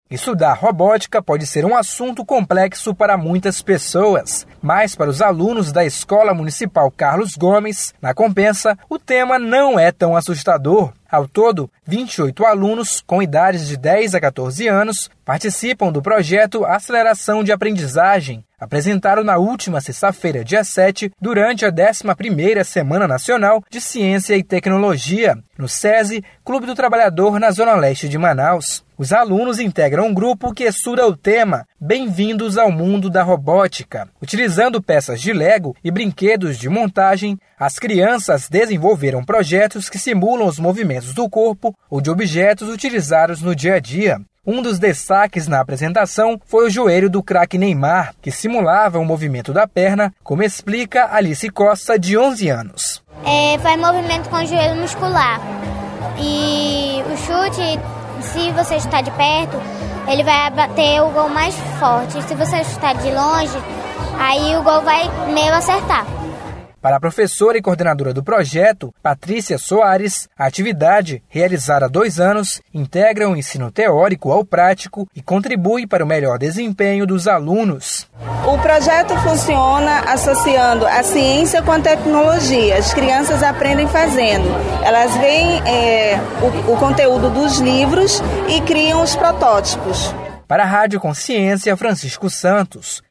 Estudar robótica pode ser um assunto complexo para muitas pessoas, mas para os alunos da Escola Municipal Carlos Gomes, na Compensa, o tema não é tão assustador. Ao todo, 28 alunos com idades de 10 a 14 anos participam do projeto Aceleração de Aprendizagem. Apresentaram na última sexta-feira, dia 7, durante a 11ª Semana Nacional de Ciência e Tecnologia, no SESI, Clube do Trabalhador, na Zona Leste de Manaus. Os alunos integram um grupo que estuda o tema Bem-vindos ao Mundo da Robótica. Utilizando peças de Lego e brinquedos de montagem, as crianças desenvolveram projetos que simulam os movimentos do corpo ou de objetos utilizados no dia a dia. Um dos destaques na apresentação foi o joelho do craque Neymar, que simulava o movimento da perna, como explica Alice Costa, de 11 anos. Faz movimento com o joelho muscular. E o chute, se você chutar de perto, ele vai bater o gol mais forte. Se você chutar de longe, aí o gol vai meio acertar. Para a professora e coordenadora do projeto, Patrícia Soares, a atividade, realizada há 2 anos, integra o ensino teórico ao prático e contribui para o melhor desempenho dos alunos. O projeto funciona associando a ciência com a tecnologia. As crianças aprendem fazendo. Elas veem o conteúdo dos livros e criam os protótipos. Para a Rádio Consciência, Francisco Santos.